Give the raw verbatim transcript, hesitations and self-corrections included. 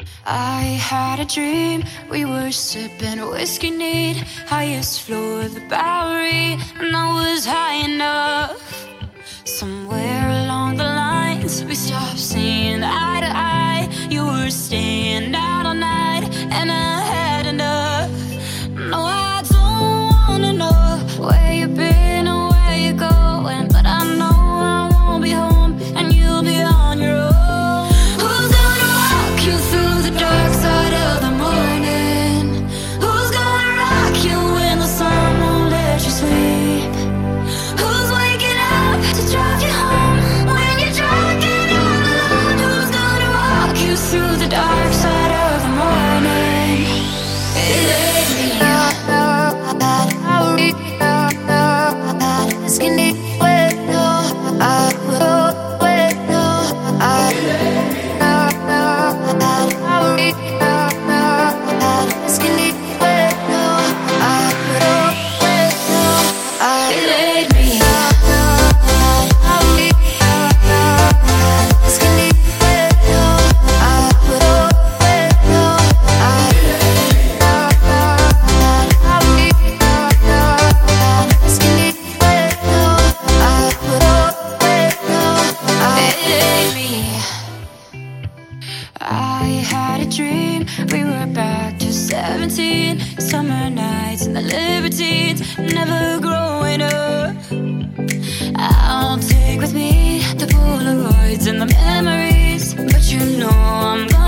I had a dream, we were sipping whiskey neat, highest floor of the Bowery, and I was high enough. Somewhere along the lines, we stopped seeing eye to eye. You were staying out all night, and I had enough. No, I don't wanna know where you've been or where you're going, but I know I won't be home, and you'll be on your own. Who's gonna walk you through the dark side of the morning? Who's gonna rock you when the sun won't let you sleep? Who's waking up to drive you home when you're drunk and all alone? Who's gonna walk you through the dark side of the morning? It laid me up that Bowery, skinny with no, I will with no, I that Bowery, skinny with no, I will with no, I it laid me up that Bowery, skinny with no, I will with no, I that Bowery, skinny with no, I will with no, I it laid me. I had a dream, we were back to seventeen, summer nights and the libertines, never growing up. I'll take with me the Polaroids and the memories, but you know I'm gonna